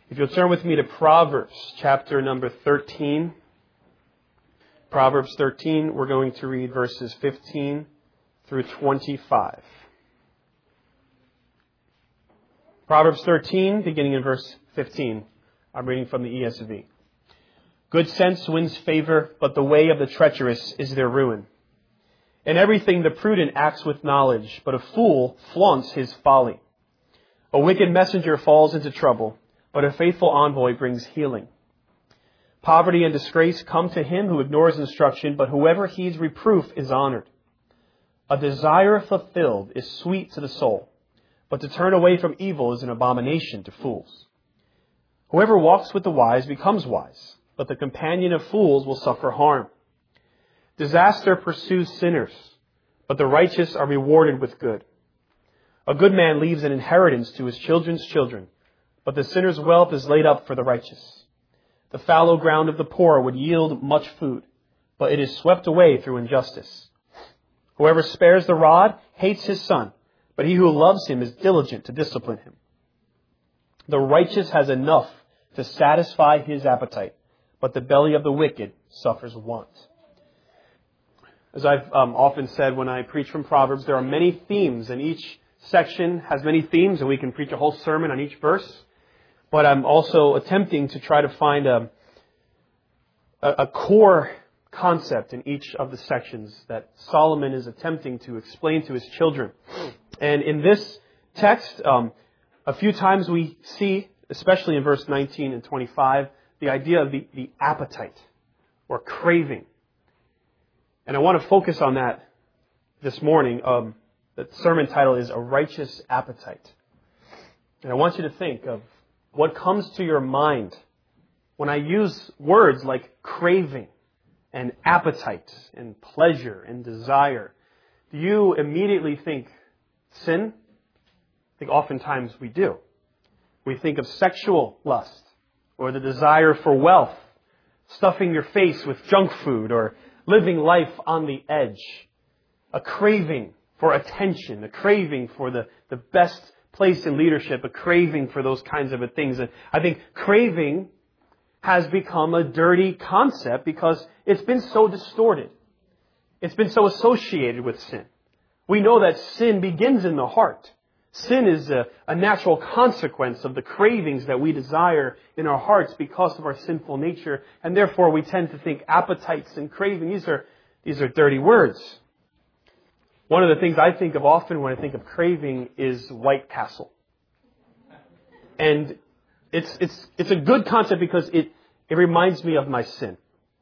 If you'll turn with me to Proverbs chapter number 13. Proverbs 13, we're going to read verses 15 through 25. Proverbs 13, beginning in verse 15. I'm reading from the ESV. Good sense wins favor, but the way of the treacherous is their ruin. In everything the prudent acts with knowledge, but a fool flaunts his folly. A wicked messenger falls into trouble, but a faithful envoy brings healing. Poverty and disgrace come to him who ignores instruction, but whoever heeds reproof is honored. A desire fulfilled is sweet to the soul, but to turn away from evil is an abomination to fools. Whoever walks with the wise becomes wise, but the companion of fools will suffer harm. Disaster pursues sinners, but the righteous are rewarded with good. A good man leaves an inheritance to his children's children, but the sinner's wealth is laid up for the righteous. The fallow ground of the poor would yield much food, but it is swept away through injustice. Whoever spares the rod hates his son, but he who loves him is diligent to discipline him. The righteous has enough to satisfy his appetite, but the belly of the wicked suffers want. As I've often said when I preach from Proverbs, there are many themes, and each section has many themes, and we can preach a whole sermon on each verse. But I'm also attempting to try to find a core concept in each of the sections that Solomon is attempting to explain to his children. And in this text, a few times we see, especially in verse 19 and 25, the idea of the appetite or craving. And I want to focus on that this morning. The sermon title is A Righteous Appetite. And I want you to think of what comes to your mind when I use words like craving and appetite and pleasure and desire. Do you immediately think sin? I think oftentimes we do. We think of sexual lust or the desire for wealth, stuffing your face with junk food or living life on the edge. A craving for attention, a craving for the best place in leadership, a craving for those kinds of things. And I think craving has become a dirty concept because it's been so distorted. It's been so associated with sin. We know that sin begins in the heart. Sin is a natural consequence of the cravings that we desire in our hearts because of our sinful nature. And therefore we tend to think appetites and craving, these are dirty words. One of the things I think of often when I think of craving is White Castle. And it's a good concept because it reminds me of my sin.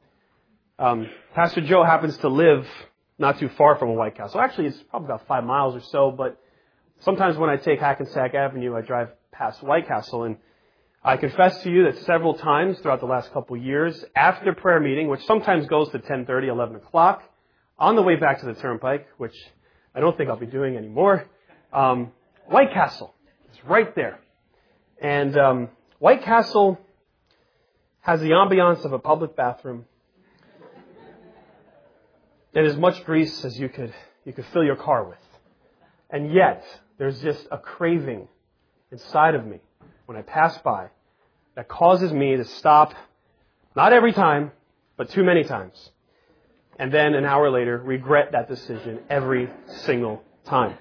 Pastor Joe happens to live not too far from a White Castle. Actually, it's probably about 5 miles or so, but sometimes when I take Hackensack Avenue, I drive past White Castle. And I confess to you that several times throughout the last couple of years, after prayer meeting, which sometimes goes to 10:30, 11 o'clock, on the way back to the Turnpike, which I don't think I'll be doing anymore, White Castle is right there. And White Castle has the ambiance of a public bathroom and as much grease as you could fill your car with. And yet, there's just a craving inside of me when I pass by that causes me to stop, not every time, but too many times. And then an hour later, regret that decision every single time.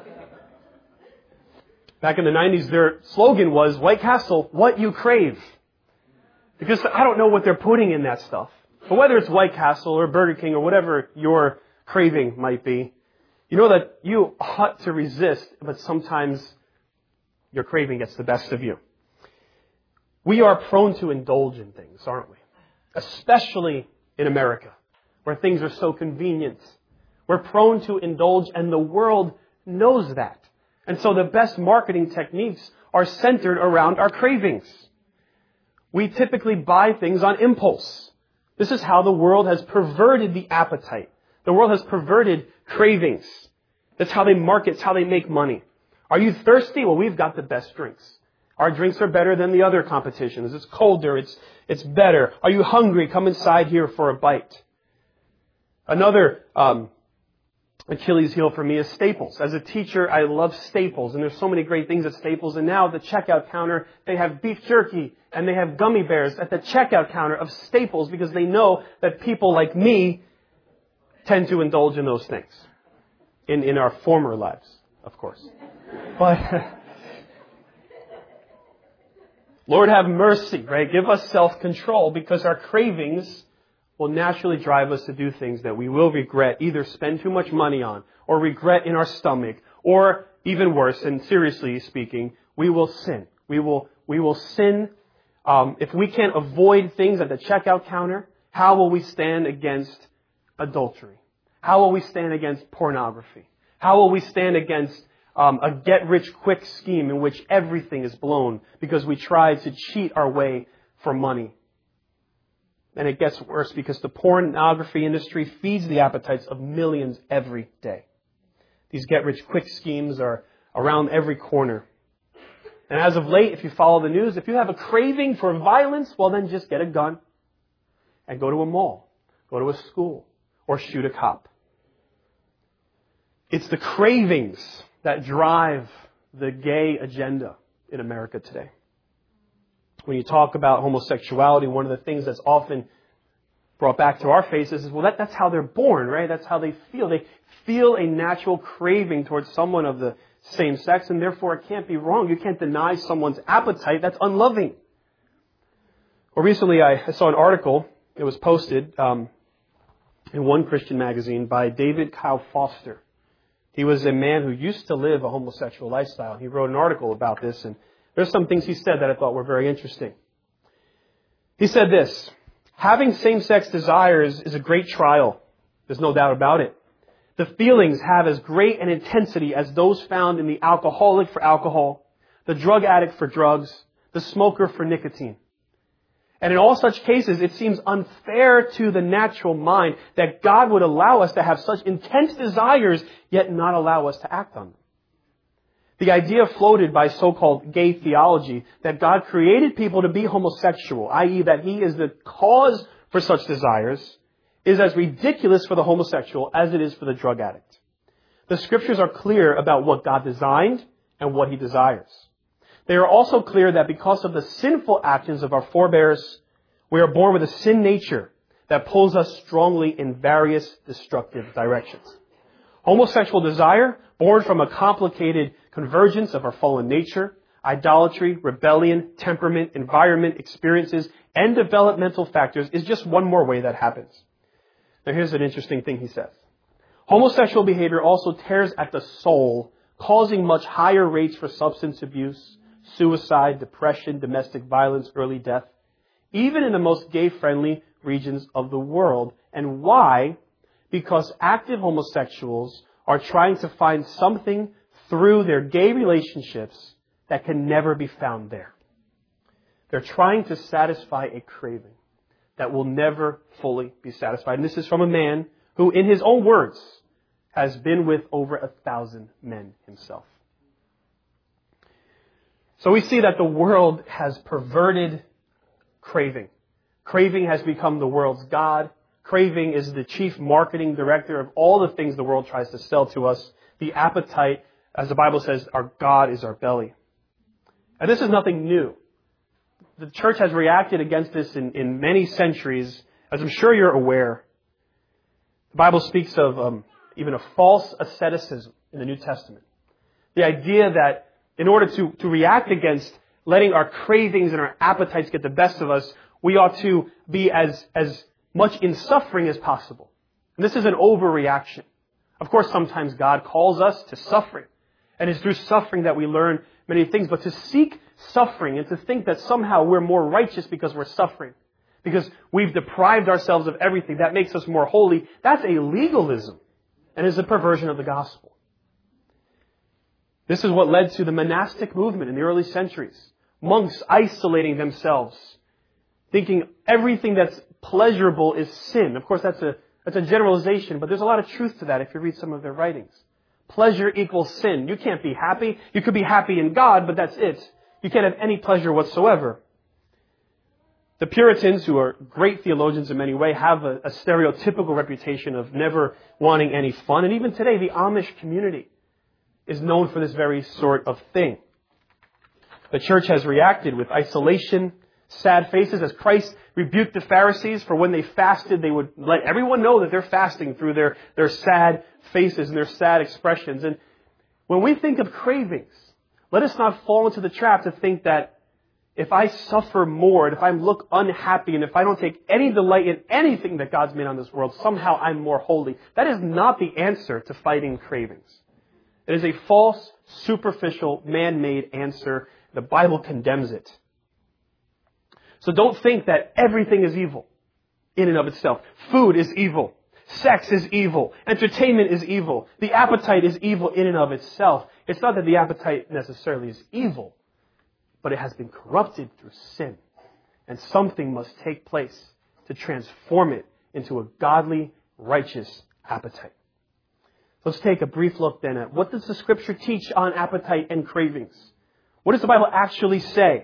Back in the 90s, their slogan was, White Castle, what you crave. Because I don't know what they're putting in that stuff. But whether it's White Castle or Burger King or whatever your craving might be, you know that you ought to resist, but sometimes your craving gets the best of you. We are prone to indulge in things, aren't we? Especially in America, where things are so convenient. We're prone to indulge, and the world knows that. And so the best marketing techniques are centered around our cravings. We typically buy things on impulse. This is how the world has perverted the appetite. The world has perverted cravings. That's how they market. It's how they make money. Are you thirsty? Well, we've got the best drinks. Our drinks are better than the other competitions. It's colder. It's better. Are you hungry? Come inside here for a bite. Another Achilles heel for me is Staples. As a teacher, I love Staples, and there's so many great things at Staples. And now at the checkout counter, they have beef jerky and they have gummy bears at the checkout counter of Staples because they know that people like me tend to indulge in those things in our former lives, of course. But Lord have mercy, right? Give us self-control because our cravings will naturally drive us to do things that we will regret, either spend too much money on, or regret in our stomach, or even worse, and seriously speaking, we will sin. We will sin. If we can't avoid things at the checkout counter, how will we stand against adultery? How will we stand against pornography? How will we stand against a get-rich-quick scheme in which everything is blown because we try to cheat our way for money? And it gets worse because the pornography industry feeds the appetites of millions every day. These get-rich-quick schemes are around every corner. And as of late, if you follow the news, if you have a craving for violence, well then just get a gun and go to a mall, go to a school, or shoot a cop. It's the cravings that drive the gay agenda in America today. When you talk about homosexuality, one of the things that's often brought back to our faces is, well, that's how they're born, right? That's how they feel. They feel a natural craving towards someone of the same sex, and therefore it can't be wrong. You can't deny someone's appetite. That's unloving. Well, recently I saw an article. It was posted in one Christian magazine by David Kyle Foster. He was a man who used to live a homosexual lifestyle. He wrote an article about this, and there's some things he said that I thought were very interesting. He said this: having same-sex desires is a great trial. There's no doubt about it. The feelings have as great an intensity as those found in the alcoholic for alcohol, the drug addict for drugs, the smoker for nicotine. And in all such cases, it seems unfair to the natural mind that God would allow us to have such intense desires, yet not allow us to act on them. The idea floated by so-called gay theology that God created people to be homosexual, i.e. that He is the cause for such desires, is as ridiculous for the homosexual as it is for the drug addict. The Scriptures are clear about what God designed and what He desires. They are also clear that because of the sinful actions of our forebears, we are born with a sin nature that pulls us strongly in various destructive directions. Homosexual desire, born from a complicated convergence of our fallen nature, idolatry, rebellion, temperament, environment, experiences, and developmental factors, is just one more way that happens. Now here's an interesting thing he says. Homosexual behavior also tears at the soul, causing much higher rates for substance abuse, suicide, depression, domestic violence, early death, even in the most gay-friendly regions of the world. And why? Because active homosexuals are trying to find something through their gay relationships that can never be found there. They're trying to satisfy a craving that will never fully be satisfied. And this is from a man who, in his own words, has been with over 1,000 men himself. So we see that the world has perverted craving. Craving has become the world's god. Craving is the chief marketing director of all the things the world tries to sell to us. The appetite, as the Bible says, our God is our belly. And this is nothing new. The church has reacted against this in many centuries, as I'm sure you're aware. The Bible speaks of even a false asceticism in the New Testament. The idea that in order to react against letting our cravings and our appetites get the best of us, we ought to be as much in suffering as possible. And this is an overreaction. Of course, sometimes God calls us to suffering. And it's through suffering that we learn many things. But to seek suffering and to think that somehow we're more righteous because we're suffering, because we've deprived ourselves of everything, that makes us more holy, that's a legalism and is a perversion of the gospel. This is what led to the monastic movement in the early centuries. Monks isolating themselves, thinking everything that's pleasurable is sin. Of course, that's a generalization, but there's a lot of truth to that if you read some of their writings. Pleasure equals sin. You can't be happy. You could be happy in God, but that's it. You can't have any pleasure whatsoever. The Puritans, who are great theologians in many ways, have a stereotypical reputation of never wanting any fun. And even today, the Amish community is known for this very sort of thing. The church has reacted with isolation, sad faces, as Christ rebuked the Pharisees for when they fasted, they would let everyone know that they're fasting through their sad faces and their sad expressions. And when we think of cravings, let us not fall into the trap to think that if I suffer more, and if I look unhappy, and if I don't take any delight in anything that God's made on this world, somehow I'm more holy. That is not the answer to fighting cravings. It is a false, superficial, man-made answer. The Bible condemns it. So don't think that everything is evil in and of itself. Food is evil. Sex is evil. Entertainment is evil. The appetite is evil in and of itself. It's not that the appetite necessarily is evil, but it has been corrupted through sin. And something must take place to transform it into a godly, righteous appetite. Let's take a brief look then at what does the Scripture teach on appetite and cravings? What does the Bible actually say?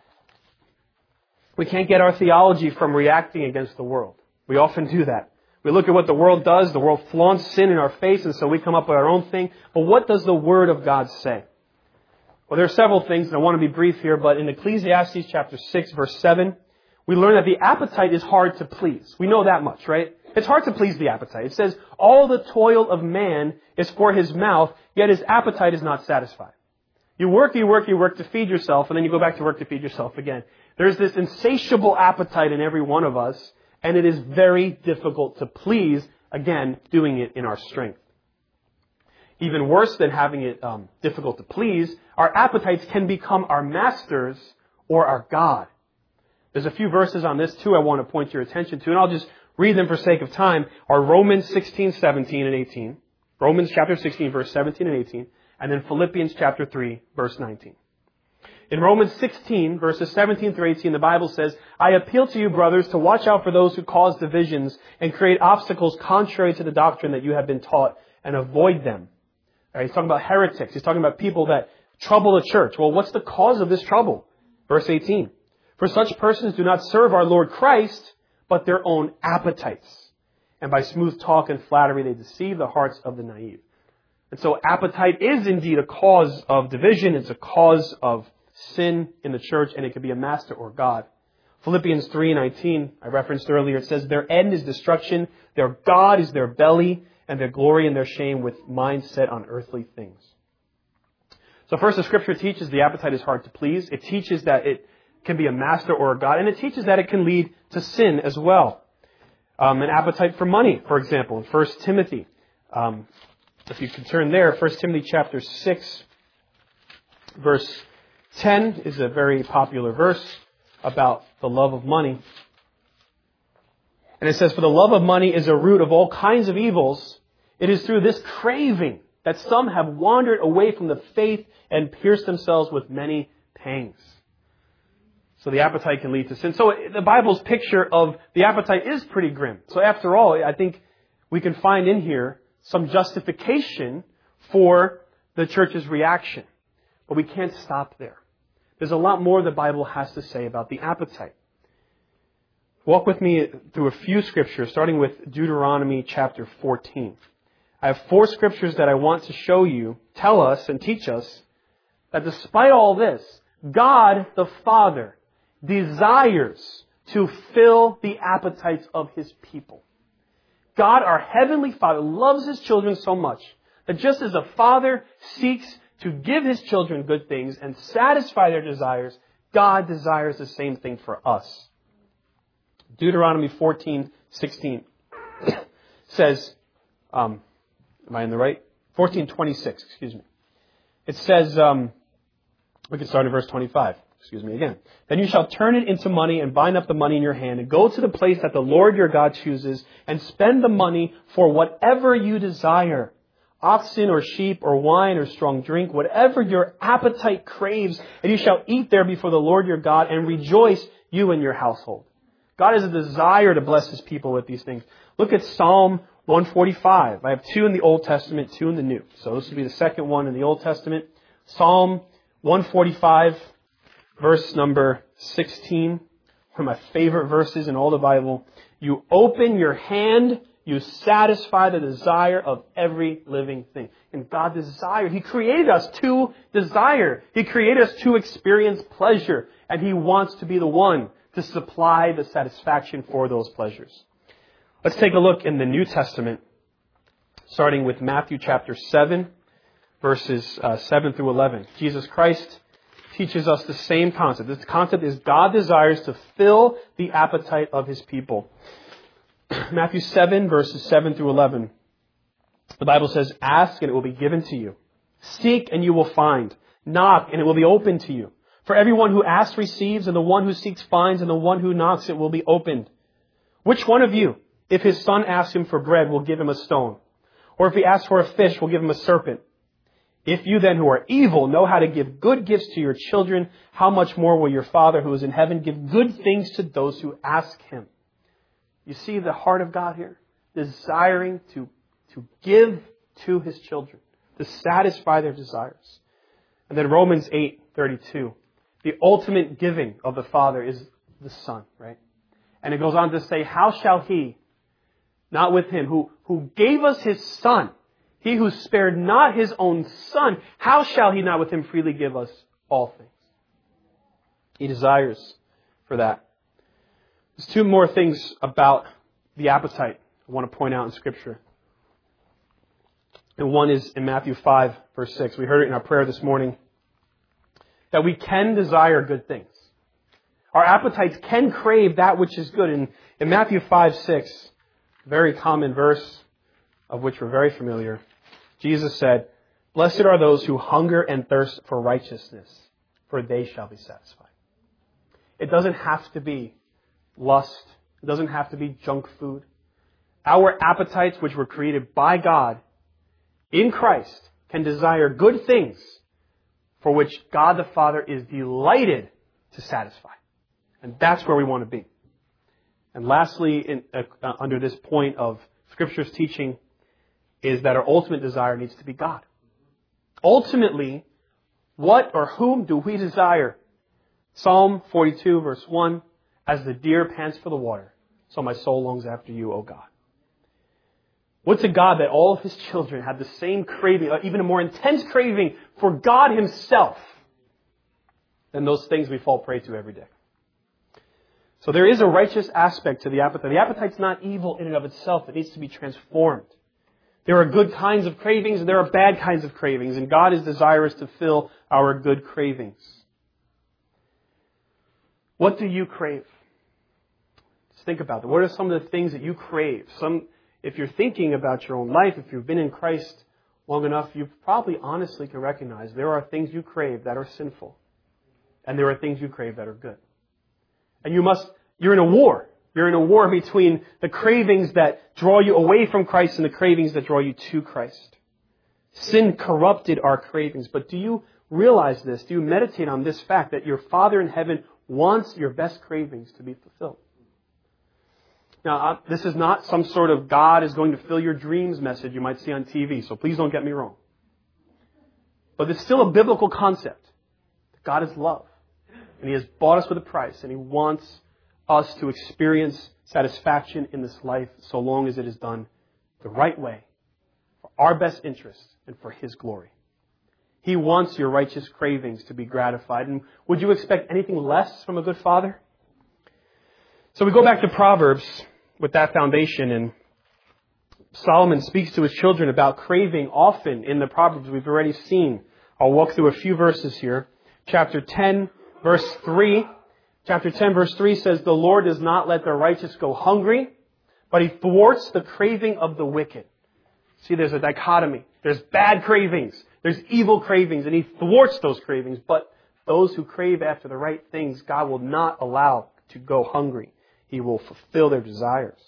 We can't get our theology from reacting against the world. We often do that. We look at what the world does. The world flaunts sin in our face, and so we come up with our own thing. But what does the Word of God say? Well, there are several things, and I want to be brief here, but in Ecclesiastes chapter 6, verse 7, we learn that the appetite is hard to please. We know that much, right? It's hard to please the appetite. It says, all the toil of man is for his mouth, yet his appetite is not satisfied. You work to feed yourself, and then you go back to work to feed yourself again. There's this insatiable appetite in every one of us, and it is very difficult to please, again, doing it in our strength. Even worse than having it difficult to please, our appetites can become our masters or our God. There's a few verses on this too I want to point your attention to, and I'll just read them for sake of time. Are Romans 16, 17, and 18. Romans chapter 16, verse 17 and 18. And then Philippians chapter 3, verse 19. In Romans 16, verses 17 through 18, the Bible says, I appeal to you, brothers, to watch out for those who cause divisions and create obstacles contrary to the doctrine that you have been taught, and avoid them. All right, he's talking about heretics. He's talking about people that trouble the church. Well, what's the cause of this trouble? Verse 18. For such persons do not serve our Lord Christ, but their own appetites. And by smooth talk and flattery, they deceive the hearts of the naive. And so appetite is indeed a cause of division. It's a cause of sin in the church, and it can be a master or God. Philippians 3:19, I referenced earlier, it says, their end is destruction, their God is their belly, and their glory and their shame with minds set on earthly things. So first, the Scripture teaches the appetite is hard to please. It teaches that it can be a master or a God, and it teaches that it can lead to sin as well. An appetite for money, for example, in 1 Timothy. If you can turn there, 1 Timothy chapter 6, verse 10 is a very popular verse about the love of money. And it says, for the love of money is a root of all kinds of evils. It is through this craving that some have wandered away from the faith and pierced themselves with many pangs. So the appetite can lead to sin. So the Bible's picture of the appetite is pretty grim. So after all, I think we can find in here some justification for the church's reaction. But we can't stop there. There's a lot more the Bible has to say about the appetite. Walk with me through a few scriptures, starting with Deuteronomy chapter 14. I have 4 scriptures that I want to show you, tell us, and teach us that despite all this, God the Father desires to fill the appetites of His people. God, our Heavenly Father, loves His children so much that just as a father seeks to give His children good things and satisfy their desires, God desires the same thing for us. Deuteronomy 14:16 says, am I in the right? 14:26, excuse me. It says, we can start at verse 25. Excuse me again. Then you shall turn it into money and bind up the money in your hand and go to the place that the Lord your God chooses and spend the money for whatever you desire. Oxen or sheep or wine or strong drink, whatever your appetite craves, and you shall eat there before the Lord your God and rejoice, you and your household. God has a desire to bless His people with these things. Look at Psalm 145. I have 2 in the Old Testament, 2 in the New. So this will be the second one in the Old Testament. Psalm 145, verse number 16. one of my favorite verses in all the Bible. You open your hand, you satisfy the desire of every living thing. And God desires. He created us to desire. He created us to experience pleasure. And He wants to be the one to supply the satisfaction for those pleasures. Let's take a look in the New Testament, starting with Matthew chapter 7, verses 7 through 11. Jesus Christ teaches us the same concept. This concept is God desires to fill the appetite of His people. Matthew 7, verses 7 through 11. The Bible says, "Ask and it will be given to you. Seek and you will find. Knock and it will be opened to you. For everyone who asks receives, and the one who seeks finds, and the one who knocks it will be opened. Which one of you, if his son asks him for bread, will give him a stone? Or if he asks for a fish, will give him a serpent? If you then who are evil know how to give good gifts to your children, how much more will your Father who is in heaven give good things to those who ask Him?" You see the heart of God here? Desiring to give to His children, to satisfy their desires. And then Romans 8:32. The ultimate giving of the Father is the Son, right? And it goes on to say, "How shall He, not with Him, who gave us His Son, He who spared not His own Son, how shall He not with Him freely give us all things?" He desires for that. There's two more things about the appetite I want to point out in Scripture. And one is in Matthew 5, verse 6. We heard it in our prayer this morning. That we can desire good things. Our appetites can crave that which is good. And in Matthew 5, 6, a very common verse of which we're very familiar, Jesus said, "Blessed are those who hunger and thirst for righteousness, for they shall be satisfied." It doesn't have to be lust. It doesn't have to be junk food. Our appetites, which were created by God in Christ, can desire good things for which God the Father is delighted to satisfy. And that's where we want to be. And lastly, under this point of Scripture's teaching, is that our ultimate desire needs to be God. Ultimately, what or whom do we desire? Psalm 42, verse 1, "As the deer pants for the water, so my soul longs after you, O God." What's a God that all of His children have the same craving, even a more intense craving for God Himself than those things we fall prey to every day? So there is a righteous aspect to the appetite. The appetite's not evil in and of itself. It needs to be transformed. There are good kinds of cravings and there are bad kinds of cravings, and God is desirous to fill our good cravings. What do you crave? Just think about that. What are some of the things that you crave? If you're thinking about your own life, if you've been in Christ long enough, you probably honestly can recognize there are things you crave that are sinful. And there are things you crave that are good. And you're in a war. You're in a war between the cravings that draw you away from Christ and the cravings that draw you to Christ. Sin corrupted our cravings. But do you realize this? Do you meditate on this fact that your Father in heaven wants your best cravings to be fulfilled? Now, this is not some sort of God is going to fill your dreams message you might see on TV, so please don't get me wrong. But it's still a biblical concept. God is love. And He has bought us with a price, and He wants us to experience satisfaction in this life so long as it is done the right way, for our best interest and for His glory. He wants your righteous cravings to be gratified. And would you expect anything less from a good Father? So we go back to Proverbs with that foundation, and Solomon speaks to his children about craving often in the Proverbs we've already seen. I'll walk through a few verses here. Chapter 10, verse 3. Chapter 10, verse 3 says, "The Lord does not let the righteous go hungry, but He thwarts the craving of the wicked." See, there's a dichotomy. There's bad cravings. There's evil cravings, and He thwarts those cravings. But those who crave after the right things, God will not allow to go hungry. He will fulfill their desires.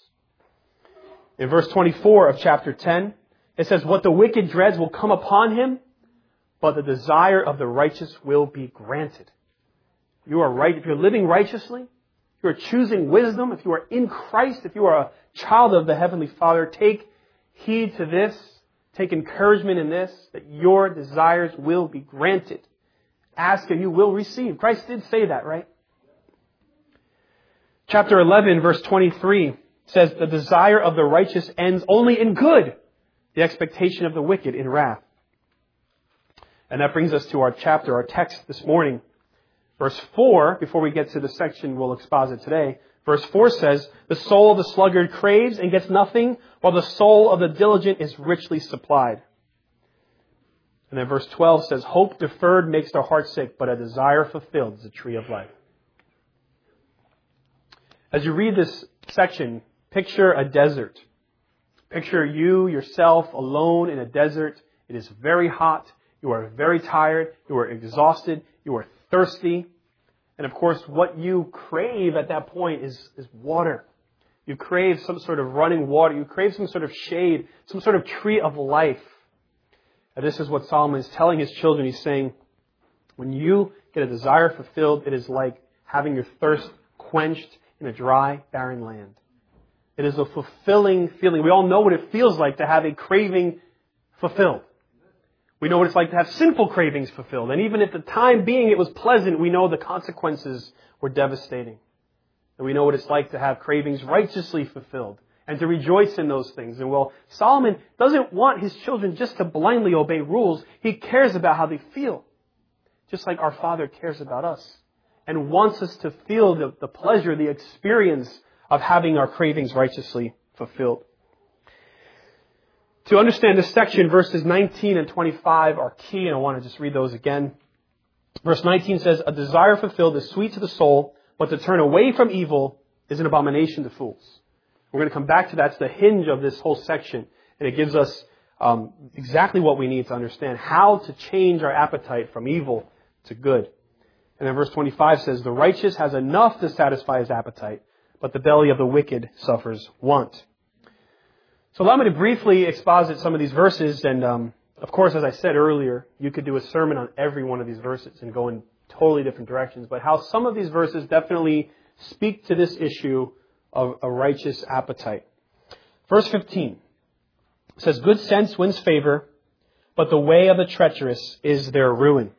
In verse 24 of chapter 10, it says, "What the wicked dreads will come upon him, but the desire of the righteous will be granted." You are right. If you're living righteously, if you are choosing wisdom, if you are in Christ, if you are a child of the Heavenly Father, take heed to this. Take encouragement in this, that your desires will be granted. Ask and you will receive. Christ did say that, right? Chapter 11, verse 23 says, the desire of the righteous ends only in good, the expectation of the wicked in wrath. And that brings us to our text this morning. Verse 4, before we get to the section we'll exposit today, verse 4 says, the soul of the sluggard craves and gets nothing, while the soul of the diligent is richly supplied. And then verse 12 says, hope deferred makes the heart sick, but a desire fulfilled is a tree of life. As you read this section, picture a desert. Picture you, yourself, alone in a desert. It is very hot. You are very tired. You are exhausted. You are thirsty. And of course, what you crave at that point is water. You crave some sort of running water. You crave some sort of shade, some sort of tree of life. And this is what Solomon is telling his children. He's saying, when you get a desire fulfilled, it is like having your thirst quenched in a dry, barren land. It is a fulfilling feeling. We all know what it feels like to have a craving fulfilled. We know what it's like to have sinful cravings fulfilled. And even at the time being it was pleasant, we know the consequences were devastating. And we know what it's like to have cravings righteously fulfilled and to rejoice in those things. And well, Solomon doesn't want his children just to blindly obey rules. He cares about how they feel. Just like our Father cares about us and wants us to feel the pleasure, the experience of having our cravings righteously fulfilled. To understand this section, verses 19 and 25 are key, and I want to just read those again. Verse 19 says, a desire fulfilled is sweet to the soul, but to turn away from evil is an abomination to fools. We're going to come back to that. It's the hinge of this whole section, and it gives us exactly what we need to understand how to change our appetite from evil to good. And then verse 25 says, the righteous has enough to satisfy his appetite, but the belly of the wicked suffers want. So allow me to briefly exposit some of these verses. And of course, as I said earlier, you could do a sermon on every one of these verses and go in totally different directions. But how some of these verses definitely speak to this issue of a righteous appetite. Verse 15 says, good sense wins favor, but the way of the treacherous is their ruin.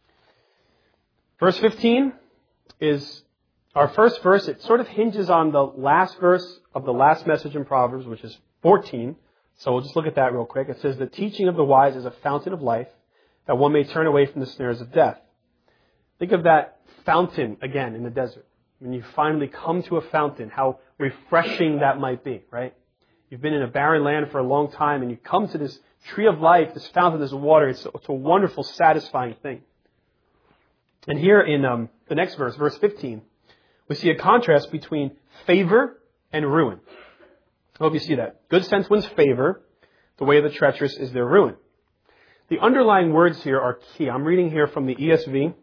Verse 15 is our first verse. It sort of hinges on the last verse of the last message in Proverbs, which is 14. So we'll just look at that real quick. It says, the teaching of the wise is a fountain of life, that one may turn away from the snares of death. Think of that fountain again in the desert. When you finally come to a fountain, how refreshing that might be, right? You've been in a barren land for a long time, and you come to this tree of life, this fountain, this water. It's a wonderful, satisfying thing. And here in the next verse, verse 15, we see a contrast between favor and ruin. I hope you see that. Good sense wins favor. The way of the treacherous is their ruin. The underlying words here are key. I'm reading here from the ESV.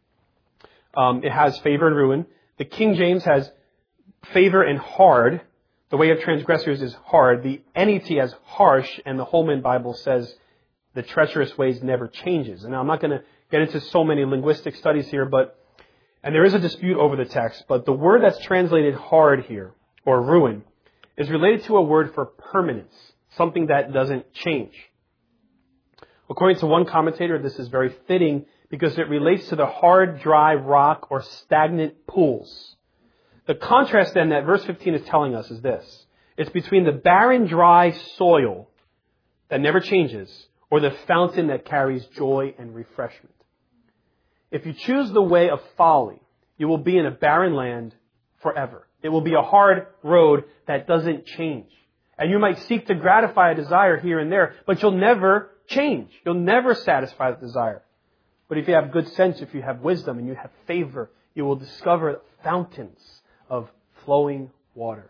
It has favor and ruin. The King James has favor and hard. The way of transgressors is hard. The NET has harsh, and the Holman Bible says the treacherous ways never changes. And now I'm not going to get into so many linguistic studies here, and there is a dispute over the text, but the word that's translated hard here, or ruin, is related to a word for permanence, something that doesn't change. According to one commentator, this is very fitting because it relates to the hard, dry rock or stagnant pools. The contrast then that verse 15 is telling us is this. It's between the barren, dry soil that never changes or the fountain that carries joy and refreshment. If you choose the way of folly, you will be in a barren land forever. It will be a hard road that doesn't change. And you might seek to gratify a desire here and there, but you'll never change. You'll never satisfy the desire. But if you have good sense, if you have wisdom and you have favor, you will discover fountains of flowing water.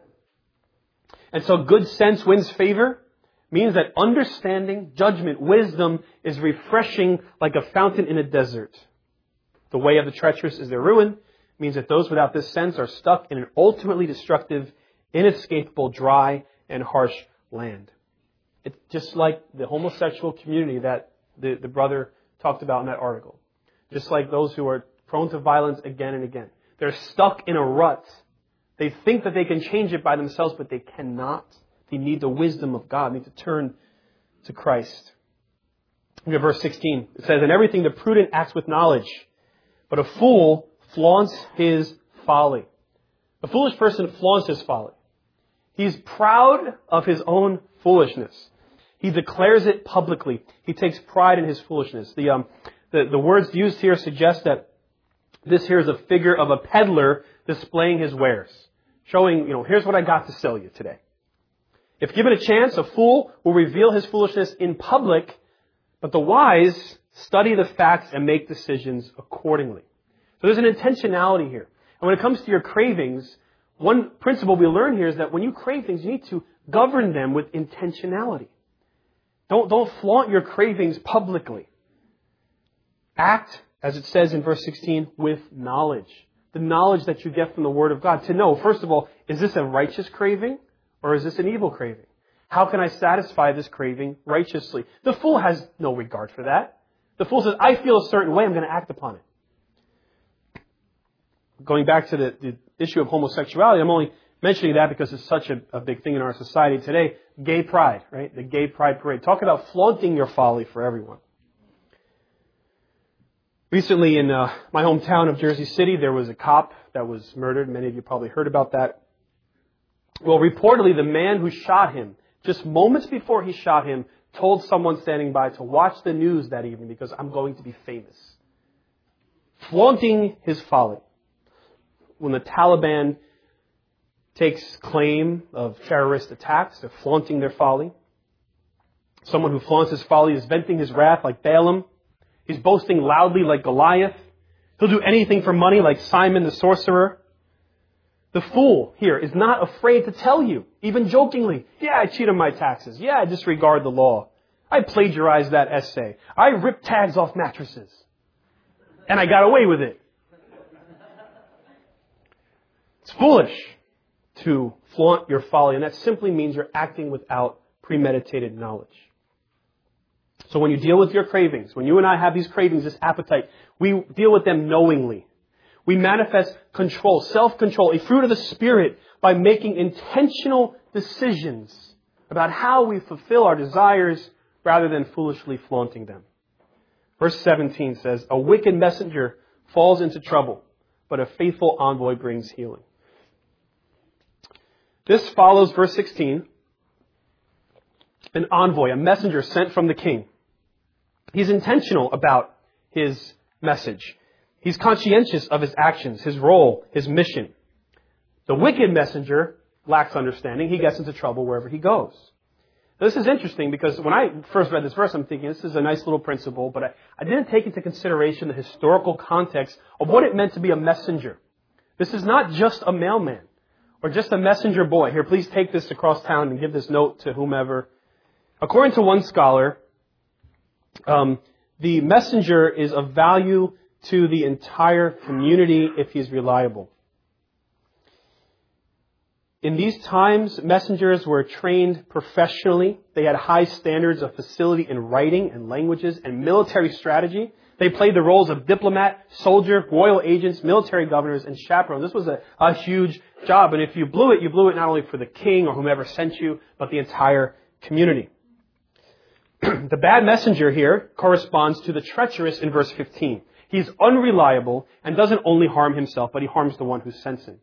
And so good sense wins favor means that understanding, judgment, wisdom is refreshing like a fountain in a desert. The way of the treacherous is their ruin means that those without this sense are stuck in an ultimately destructive, inescapable, dry, and harsh land. It's just like the homosexual community that the brother talked about in that article. Just like those who are prone to violence again and again. They're stuck in a rut. They think that they can change it by themselves, but they cannot. They need the wisdom of God. They need to turn to Christ. Look at verse 16. It says, "In everything the prudent acts with knowledge, but a fool flaunts his folly." A foolish person flaunts his folly. He's proud of his own foolishness. He declares it publicly. He takes pride in his foolishness. The words used here suggest that this here is a figure of a peddler displaying his wares. Showing, here's what I got to sell you today. If given a chance, a fool will reveal his foolishness in public, but the wise study the facts and make decisions accordingly. So there's an intentionality here. And when it comes to your cravings, one principle we learn here is that when you crave things, you need to govern them with intentionality. Don't flaunt your cravings publicly. Act, as it says in verse 16, with knowledge. The knowledge that you get from the Word of God. To know, first of all, is this a righteous craving or is this an evil craving? How can I satisfy this craving righteously? The fool has no regard for that. The fool says, I feel a certain way, I'm going to act upon it. Going back to the issue of homosexuality, I'm only mentioning that because it's such a big thing in our society today. Gay pride, right? The gay pride parade. Talk about flaunting your folly for everyone. Recently in my hometown of Jersey City, there was a cop that was murdered. Many of you probably heard about that. Well, reportedly, the man who shot him, just moments before he shot him, told someone standing by to watch the news that evening because I'm going to be famous. Flaunting his folly. When the Taliban takes claim of terrorist attacks, they're flaunting their folly. Someone who flaunts his folly is venting his wrath like Balaam. He's boasting loudly like Goliath. He'll do anything for money like Simon the sorcerer. The fool here is not afraid to tell you, even jokingly, yeah, I cheat on my taxes. Yeah, I disregard the law. I plagiarized that essay. I ripped tags off mattresses. And I got away with it. It's foolish to flaunt your folly, and that simply means you're acting without premeditated knowledge. So when you deal with your cravings, when you and I have these cravings, this appetite, we deal with them knowingly. We manifest control, self-control, a fruit of the Spirit by making intentional decisions about how we fulfill our desires rather than foolishly flaunting them. Verse 17 says, a wicked messenger falls into trouble, but a faithful envoy brings healing. This follows verse 16, an envoy, a messenger sent from the king. He's intentional about his message. He's conscientious of his actions, his role, his mission. The wicked messenger lacks understanding. He gets into trouble wherever he goes. Now, this is interesting because when I first read this verse, I'm thinking this is a nice little principle, but I didn't take into consideration the historical context of what it meant to be a messenger. This is not just a mailman or just a messenger boy. Here, please take this across town and give this note to whomever. According to one scholar, the messenger is of value to the entire community if he's reliable. In these times, messengers were trained professionally. They had high standards of facility in writing and languages and military strategy. They played the roles of diplomat, soldier, royal agents, military governors, and chaperone. This was a huge job. And if you blew it not only for the king or whomever sent you, but the entire community. The bad messenger here corresponds to the treacherous in verse 15. He's unreliable and doesn't only harm himself, but he harms the one who sends him.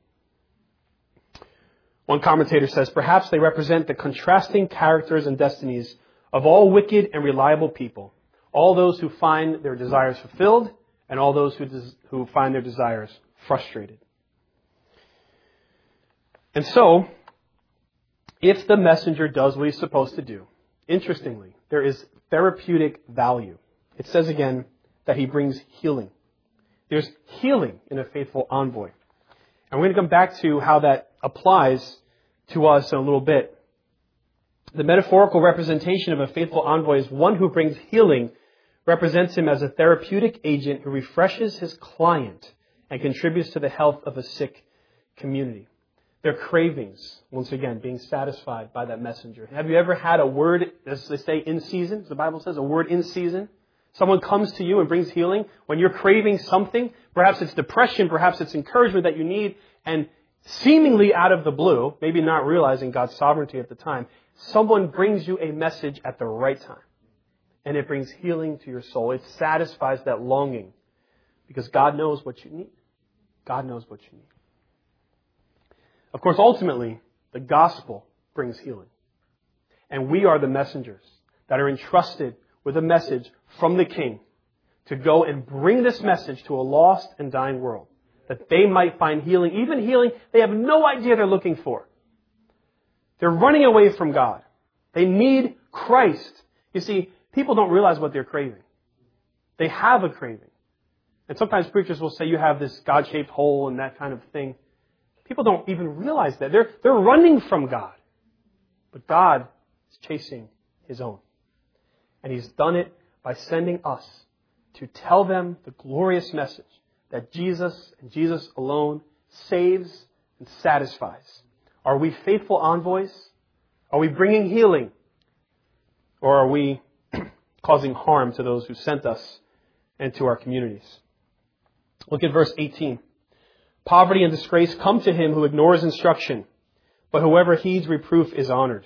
One commentator says, perhaps they represent the contrasting characters and destinies of all wicked and reliable people, all those who find their desires fulfilled and all those who find their desires frustrated. And so, if the messenger does what he's supposed to do, interestingly, there is therapeutic value. It says again that he brings healing. There's healing in a faithful envoy. And we're going to come back to how that applies to us in a little bit. The metaphorical representation of a faithful envoy is one who brings healing, represents him as a therapeutic agent who refreshes his client and contributes to the health of a sick community. Their cravings, once again, being satisfied by that messenger. Have you ever had a word, as they say, in season? As the Bible says, a word in season. Someone comes to you and brings healing when you're craving something. Perhaps it's depression, perhaps it's encouragement that you need. And seemingly out of the blue, maybe not realizing God's sovereignty at the time, someone brings you a message at the right time. And it brings healing to your soul. It satisfies that longing because God knows what you need. God knows what you need. Of course, ultimately, the gospel brings healing. And we are the messengers that are entrusted with a message from the King to go and bring this message to a lost and dying world, that they might find healing, even healing they have no idea they're looking for. They're running away from God. They need Christ. You see, people don't realize what they're craving. They have a craving. And sometimes preachers will say you have this God-shaped hole and that kind of thing. People don't even realize that. They're running from God. But God is chasing His own. And He's done it by sending us to tell them the glorious message that Jesus and Jesus alone saves and satisfies. Are we faithful envoys? Are we bringing healing? Or are we causing harm to those who sent us and to our communities? Look at verse 18. Poverty and disgrace come to him who ignores instruction, but whoever heeds reproof is honored.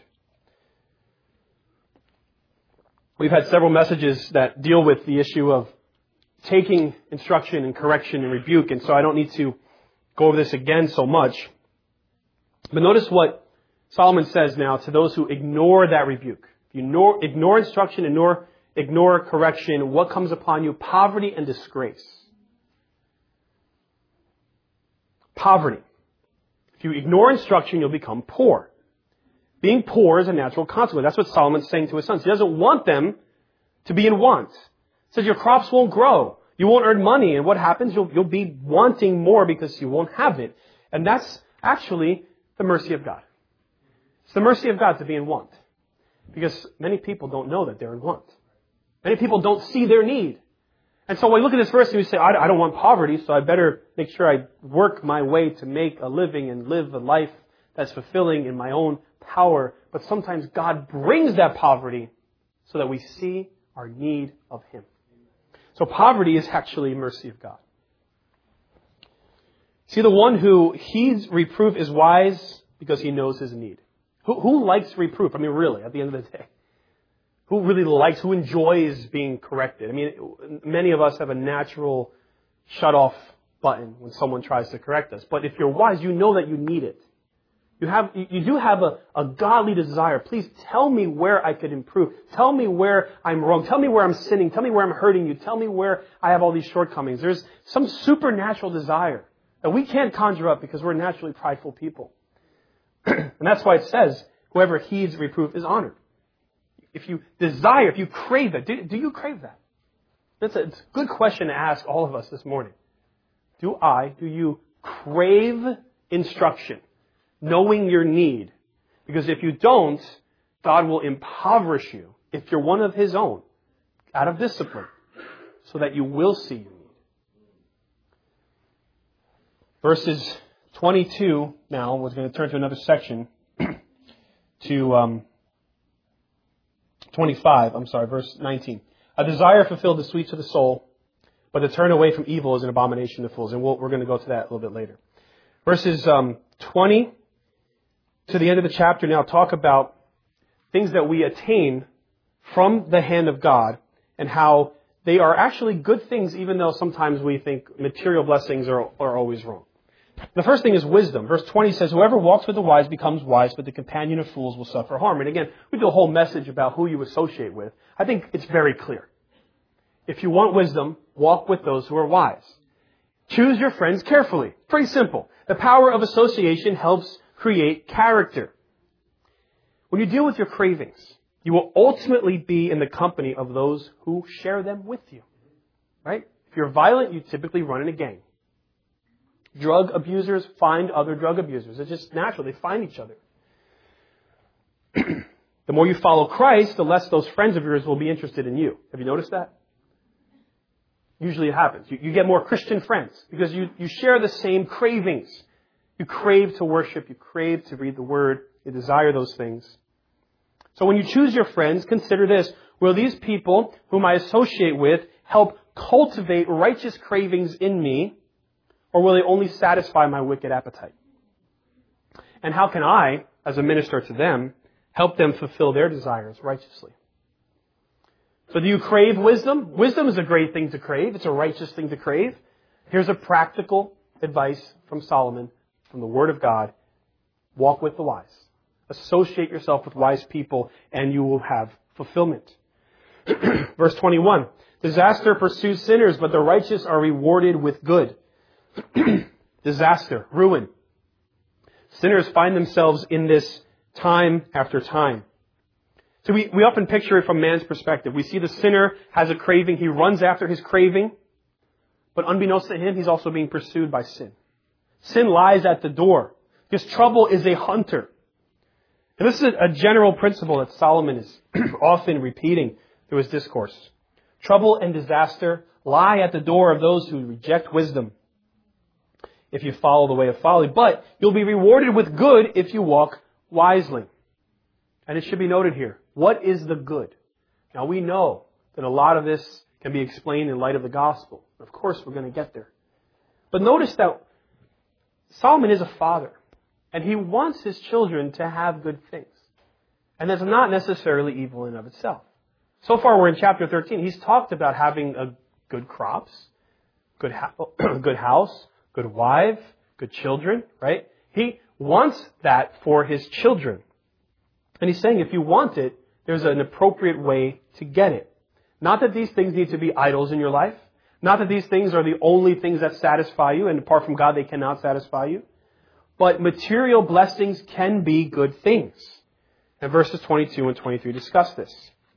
We've had several messages that deal with the issue of taking instruction and correction and rebuke, and so I don't need to go over this again so much. But notice what Solomon says now to those who ignore that rebuke. If you ignore instruction, ignore correction, what comes upon you? Poverty and disgrace. Poverty. If you ignore instruction, you'll become poor. Being poor is a natural consequence. That's what Solomon's saying to his sons. He doesn't want them to be in want. He says your crops won't grow. You won't earn money. And what happens? You'll be wanting more because you won't have it. And that's actually the mercy of God. It's the mercy of God to be in want. Because many people don't know that they're in want. Many people don't see their need. And so when we look at this verse and we say, I don't want poverty, so I better make sure I work my way to make a living and live a life that's fulfilling in my own power. But sometimes God brings that poverty so that we see our need of Him. So poverty is actually mercy of God. See, the one who heeds reproof is wise because he knows his need. Who likes reproof? I mean, really, at the end of the day. Who really likes, who enjoys being corrected? I mean, many of us have a natural shut-off button when someone tries to correct us. But if you're wise, you know that you need it. You do have a godly desire. Please tell me where I could improve. Tell me where I'm wrong. Tell me where I'm sinning. Tell me where I'm hurting you. Tell me where I have all these shortcomings. There's some supernatural desire that we can't conjure up because we're naturally prideful people. And that's why it says, whoever heeds reproof is honored. If you desire, if you crave it, do you crave that? It's a good question to ask all of us this morning. Do you crave instruction, knowing your need? Because if you don't, God will impoverish you, if you're one of His own, out of discipline, so that you will see your need. Verses 22 now, we're going to turn to another section, to 25, verse 19. A desire fulfilled the sweets of the soul, but to turn away from evil is an abomination to fools. And we're going to go to that a little bit later. Verses 20 to the end of the chapter now talk about things that we attain from the hand of God and how they are actually good things, even though sometimes we think material blessings are always wrong. The first thing is wisdom. Verse 20 says, whoever walks with the wise becomes wise, but the companion of fools will suffer harm. And again, we do a whole message about who you associate with. I think it's very clear. If you want wisdom, walk with those who are wise. Choose your friends carefully. Pretty simple. The power of association helps create character. When you deal with your cravings, you will ultimately be in the company of those who share them with you. Right? If you're violent, you typically run in a gang. Drug abusers find other drug abusers. It's just natural. They find each other. The more you follow Christ, the less those friends of yours will be interested in you. Have you noticed that? Usually it happens. You get more Christian friends because you share the same cravings. You crave to worship. You crave to read the Word. You desire those things. So when you choose your friends, consider this. Will these people whom I associate with help cultivate righteous cravings in me? Or will they only satisfy my wicked appetite? And how can I, as a minister to them, help them fulfill their desires righteously? So do you crave wisdom? Wisdom is a great thing to crave. It's a righteous thing to crave. Here's a practical advice from Solomon, from the Word of God. Walk with the wise. Associate yourself with wise people and you will have fulfillment. Verse 21. Disaster pursues sinners, but the righteous are rewarded with good. Disaster, ruin. Sinners find themselves in this time after time. So we often picture it from man's perspective. We see the sinner has a craving. He runs after his craving. But unbeknownst to him, he's also being pursued by sin. Sin lies at the door. Because trouble is a hunter. And this is a general principle that Solomon is often repeating through his discourse. Trouble and disaster lie at the door of those who reject wisdom if you follow the way of folly. But you'll be rewarded with good if you walk wisely. And it should be noted here, what is the good? Now we know that a lot of this can be explained in light of the gospel. Of course we're going to get there. But notice that Solomon is a father. And he wants his children to have good things. And that's not necessarily evil in and of itself. So far we're in chapter 13. He's talked about having good crops, good house, good wife, good children, right? He wants that for his children. And he's saying if you want it, there's an appropriate way to get it. Not that these things need to be idols in your life. Not that these things are the only things that satisfy you, and apart from God they cannot satisfy you. But material blessings can be good things. And verses 22 and 23 discuss this.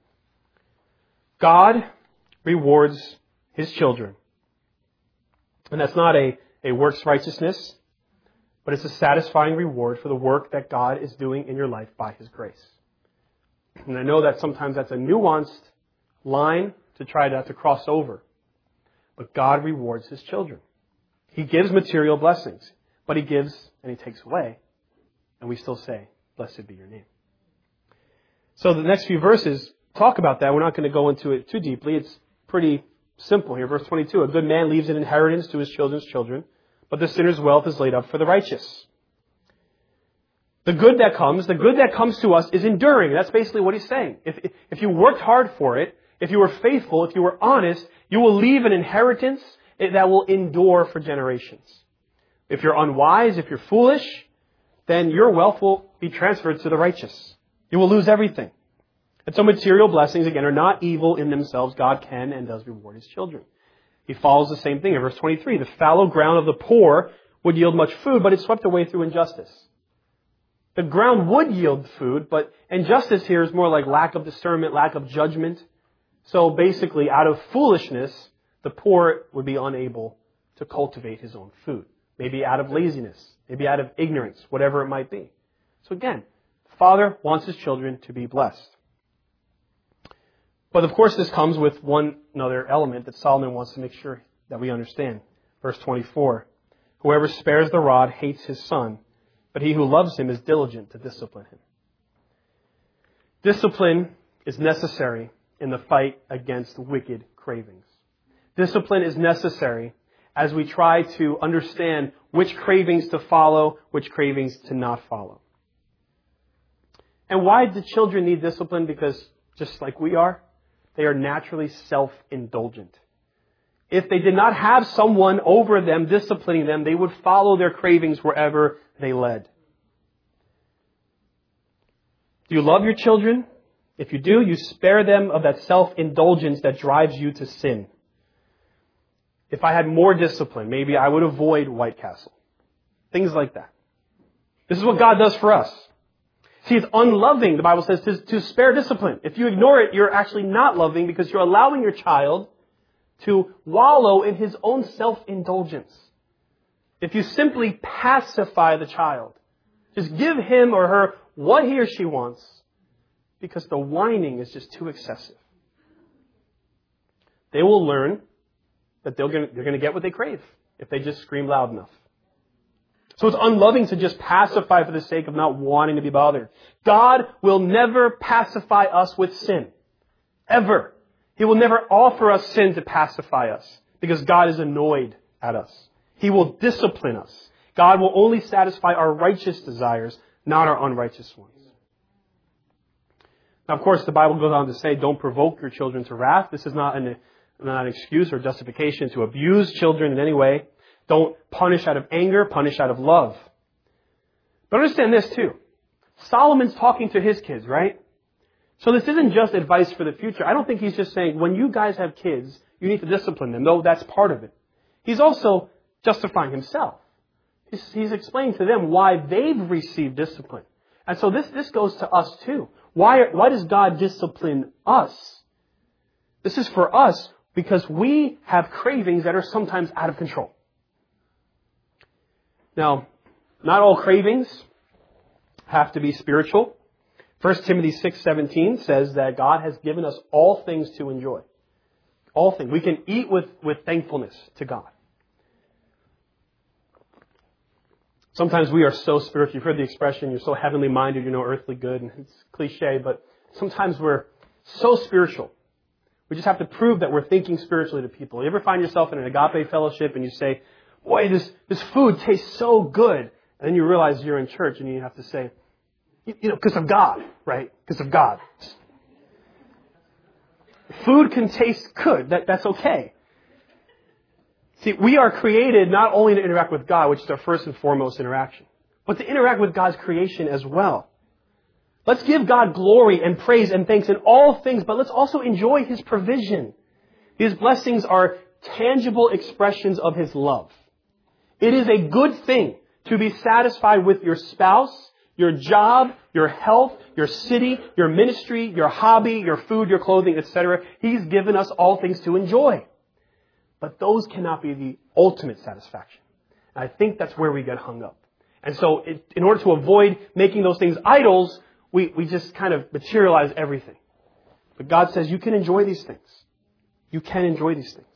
God rewards his children. And that's not a works righteousness, but it's a satisfying reward for the work that God is doing in your life by his grace. And I know that sometimes that's a nuanced line to try not to cross over. But God rewards his children. He gives material blessings, but he gives and he takes away. And we still say, blessed be your name. So the next few verses talk about that. We're not going to go into it too deeply. It's pretty simple here. Verse 22, a good man leaves an inheritance to his children's children, but the sinner's wealth is laid up for the righteous. The good that comes to us is enduring. That's basically what he's saying. If you worked hard for it, if you were faithful, if you were honest, you will leave an inheritance that will endure for generations. If you're unwise, if you're foolish, then your wealth will be transferred to the righteous. You will lose everything. And so material blessings, again, are not evil in themselves. God can and does reward his children. He follows the same thing in verse 23. The fallow ground of the poor would yield much food, but it's swept away through injustice. The ground would yield food, but injustice here is more like lack of discernment, lack of judgment. So basically, out of foolishness, the poor would be unable to cultivate his own food. Maybe out of laziness, maybe out of ignorance, whatever it might be. So again, Father wants his children to be blessed. But of course, this comes with another element that Solomon wants to make sure that we understand. Verse 24, whoever spares the rod hates his son, but he who loves him is diligent to discipline him. Discipline is necessary in the fight against wicked cravings. Discipline is necessary as we try to understand which cravings to follow, which cravings to not follow. And why do children need discipline? Because just like we are, they are naturally self-indulgent. If they did not have someone over them disciplining them, they would follow their cravings wherever they led. Do you love your children? If you do, you spare them of that self-indulgence that drives you to sin. If I had more discipline, maybe I would avoid White Castle. Things like that. This is what God does for us. See, it's unloving, the Bible says, to spare discipline. If you ignore it, you're actually not loving because you're allowing your child to wallow in his own self-indulgence. If you simply pacify the child, just give him or her what he or she wants, because the whining is just too excessive. They will learn that they're going to get what they crave if they just scream loud enough. So it's unloving to just pacify for the sake of not wanting to be bothered. God will never pacify us with sin. Ever. He will never offer us sin to pacify us because God is annoyed at us. He will discipline us. God will only satisfy our righteous desires, not our unrighteous ones. Now, of course, the Bible goes on to say, don't provoke your children to wrath. This is not an excuse or justification to abuse children in any way. Don't punish out of anger, punish out of love. But understand this too. Solomon's talking to his kids, right? So this isn't just advice for the future. I don't think he's just saying, when you guys have kids, you need to discipline them, though that's part of it. He's also justifying himself. He's explaining to them why they've received discipline. And so this goes to us too. Why does God discipline us? This is for us because we have cravings that are sometimes out of control. Now, not all cravings have to be spiritual. 1 Timothy 6:17 says that God has given us all things to enjoy. All things. We can eat with thankfulness to God. Sometimes we are so spiritual. You've heard the expression, you're so heavenly minded, you're no earthly good. And it's cliche, but sometimes we're so spiritual. We just have to prove that we're thinking spiritually to people. You ever find yourself in an agape fellowship and you say, boy, this food tastes so good. And then you realize you're in church and you have to say, because of God, right? Because of God. Food can taste good. That's okay. See, we are created not only to interact with God, which is our first and foremost interaction, but to interact with God's creation as well. Let's give God glory and praise and thanks in all things, but let's also enjoy His provision. His blessings are tangible expressions of His love. It is a good thing to be satisfied with your spouse, your job, your health, your city, your ministry, your hobby, your food, your clothing, etc. He's given us all things to enjoy. But those cannot be the ultimate satisfaction. And I think that's where we get hung up. And so in order to avoid making those things idols, we just kind of materialize everything. But God says you can enjoy these things. You can enjoy these things.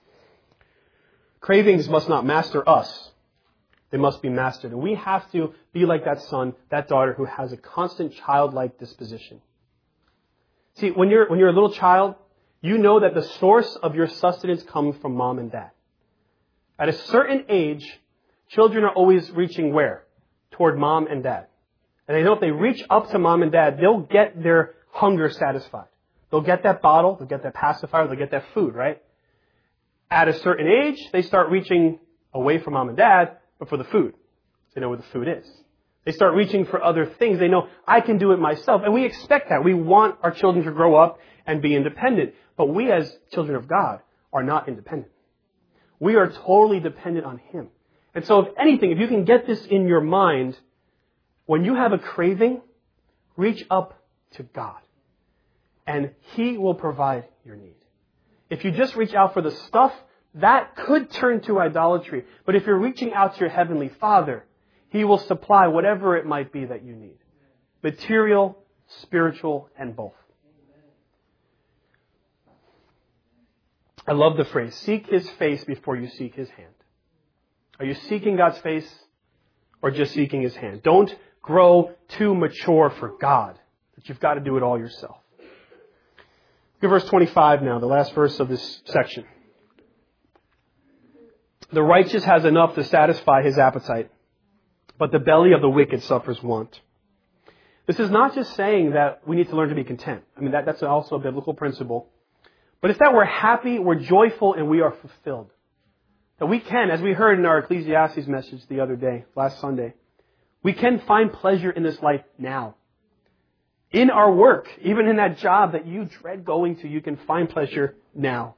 Cravings must not master us. They must be mastered. And we have to be like that son, that daughter who has a constant childlike disposition. See, when you're a little child, you know that the source of your sustenance comes from mom and dad. At a certain age, children are always reaching where? Toward mom and dad. And they know if they reach up to mom and dad, they'll get their hunger satisfied. They'll get that bottle, they'll get that pacifier, they'll get that food, right? At a certain age, they start reaching away from mom and dad, but for the food. They know where the food is. They start reaching for other things. They know, I can do it myself. And we expect that. We want our children to grow up and be independent. But we as children of God are not independent. We are totally dependent on Him. And so if anything, if you can get this in your mind, when you have a craving, reach up to God. And He will provide your need. If you just reach out for the stuff, that could turn to idolatry. But if you're reaching out to your Heavenly Father, He will supply whatever it might be that you need. Material, spiritual, and both. I love the phrase, seek His face before you seek His hand. Are you seeking God's face or just seeking His hand? Don't grow too mature for God that you've got to do it all yourself. Look at verse 25 now, the last verse of this section. The righteous has enough to satisfy his appetite, but the belly of the wicked suffers want. This is not just saying that we need to learn to be content. I mean, that's also a biblical principle. But it's that we're happy, we're joyful, and we are fulfilled. That we can, as we heard in our Ecclesiastes message the other day, last Sunday, we can find pleasure in this life now. In our work, even in that job that you dread going to, you can find pleasure now.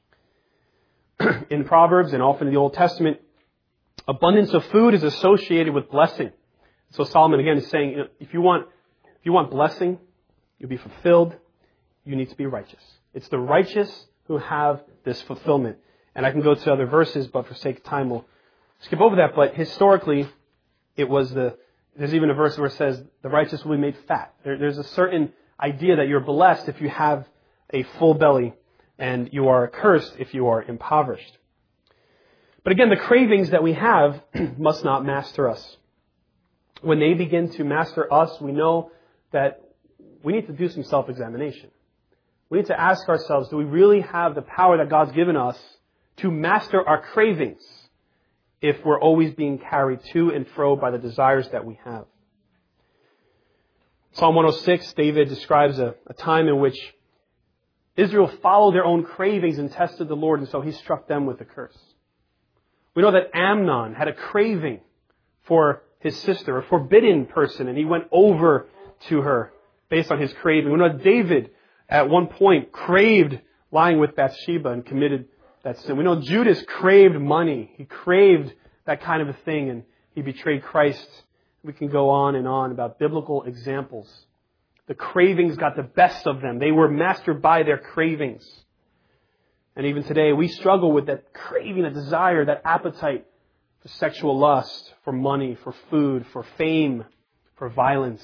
In Proverbs and often in the Old Testament, abundance of food is associated with blessing. So Solomon again is saying, if you want blessing, you'll be fulfilled, you need to be righteous. It's the righteous who have this fulfillment. And I can go to other verses, but for sake of time, we'll skip over that. But historically, there's even a verse where it says, the righteous will be made fat. There's a certain idea that you're blessed if you have a full belly, and you are cursed if you are impoverished. But again, the cravings that we have must not master us. When they begin to master us, we know that we need to do some self-examination. We need to ask ourselves, do we really have the power that God's given us to master our cravings if we're always being carried to and fro by the desires that we have? Psalm 106, David describes a time in which Israel followed their own cravings and tested the Lord, and so He struck them with a curse. We know that Amnon had a craving for his sister, a forbidden person, and he went over to her based on his craving. We know David, at one point, craved lying with Bathsheba and committed that sin. We know Judas craved money. He craved that kind of a thing, and he betrayed Christ. We can go on and on about biblical examples. The cravings got the best of them. They were mastered by their cravings. And even today, we struggle with that craving, that desire, that appetite for sexual lust, for money, for food, for fame, for violence.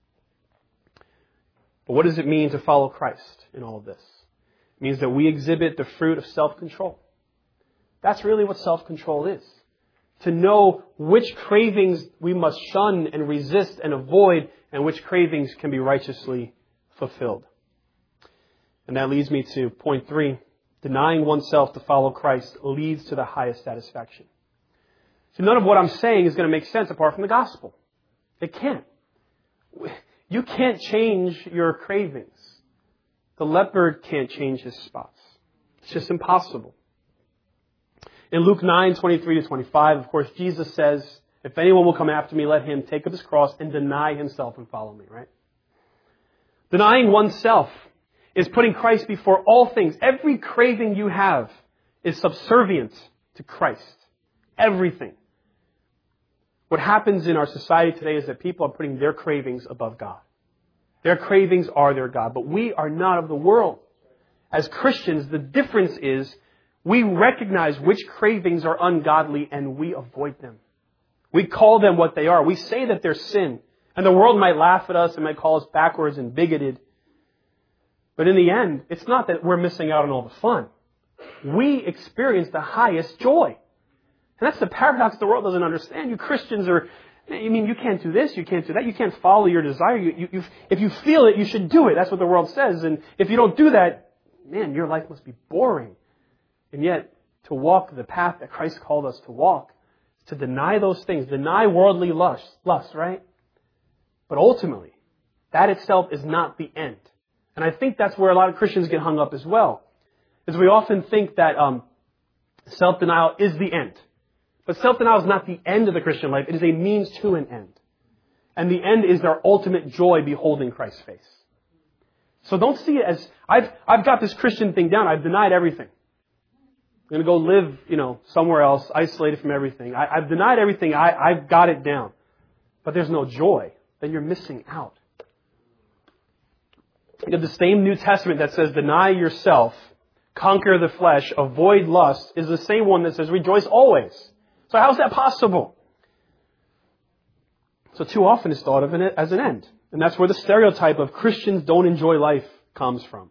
But what does it mean to follow Christ in all of this? It means that we exhibit the fruit of self-control. That's really what self-control is. To know which cravings we must shun and resist and avoid, and which cravings can be righteously fulfilled. And that leads me to point 3. Denying oneself to follow Christ leads to the highest satisfaction. So none of what I'm saying is going to make sense apart from the gospel. It can't. You can't change your cravings. The leopard can't change his spots. It's just impossible. In Luke 9:23-25, of course, Jesus says, if anyone will come after me, let him take up his cross and deny himself and follow me, right? Denying oneself is putting Christ before all things. Every craving you have is subservient to Christ. Everything. What happens in our society today is that people are putting their cravings above God. Their cravings are their God, but we are not of the world. As Christians, the difference is we recognize which cravings are ungodly and we avoid them. We call them what they are. We say that they're sin. And the world might laugh at us and might call us backwards and bigoted. But in the end, it's not that we're missing out on all the fun. We experience the highest joy. And that's the paradox the world doesn't understand. You Christians are, you can't do this, you can't do that, you can't follow your desire. If you feel it, you should do it. That's what the world says. And if you don't do that, man, your life must be boring. And yet, to walk the path that Christ called us to walk, is to deny those things, deny worldly lust, right? But ultimately, that itself is not the end. And I think that's where a lot of Christians get hung up as well. Is we often think that self-denial is the end. But self-denial is not the end of the Christian life. It is a means to an end. And the end is our ultimate joy beholding Christ's face. So don't see it as, I've got this Christian thing down. I've denied everything. I'm going to go live, somewhere else, isolated from everything. I've denied everything. I've got it down. But there's no joy. Then you're missing out. You have the same New Testament that says, deny yourself, conquer the flesh, avoid lust, is the same one that says, rejoice always. So how's that possible? So too often it's thought of it as an end. And that's where the stereotype of Christians don't enjoy life comes from.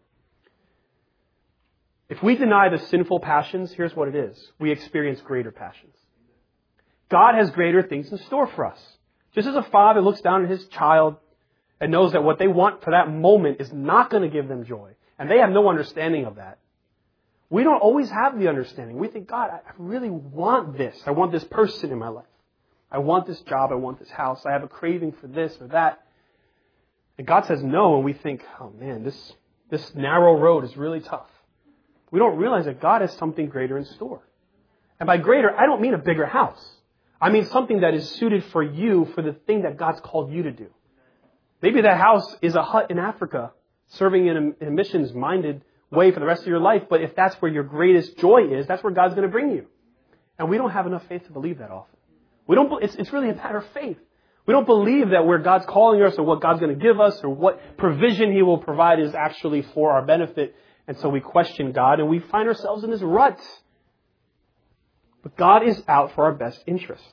If we deny the sinful passions, here's what it is. We experience greater passions. God has greater things in store for us. Just as a father looks down at his child and knows that what they want for that moment is not going to give them joy, and they have no understanding of that, we don't always have the understanding. We think, God, I really want this. I want this person in my life. I want this job. I want this house. I have a craving for this or that. And God says no, and we think, oh man, this narrow road is really tough. We don't realize that God has something greater in store. And by greater, I don't mean a bigger house. I mean something that is suited for you, for the thing that God's called you to do. Maybe that house is a hut in Africa, serving in a missions-minded way for the rest of your life. But if that's where your greatest joy is, that's where God's going to bring you. And we don't have enough faith to believe that often. It's really a matter of faith. We don't believe that where God's calling us or what God's going to give us or what provision He will provide is actually for our benefit. And so we question God and we find ourselves in this rut. But God is out for our best interest.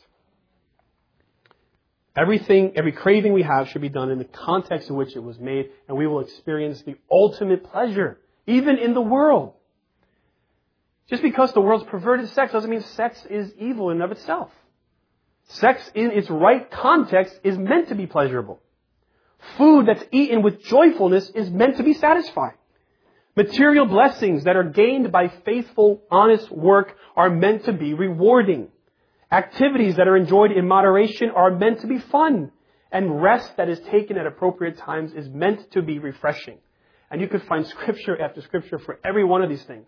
Every craving we have should be done in the context in which it was made, and we will experience the ultimate pleasure, even in the world. Just because the world's perverted sex doesn't mean sex is evil in and of itself. Sex in its right context is meant to be pleasurable. Food that's eaten with joyfulness is meant to be satisfying. Material blessings that are gained by faithful, honest work are meant to be rewarding. Activities that are enjoyed in moderation are meant to be fun. And rest that is taken at appropriate times is meant to be refreshing. And you could find scripture after scripture for every one of these things.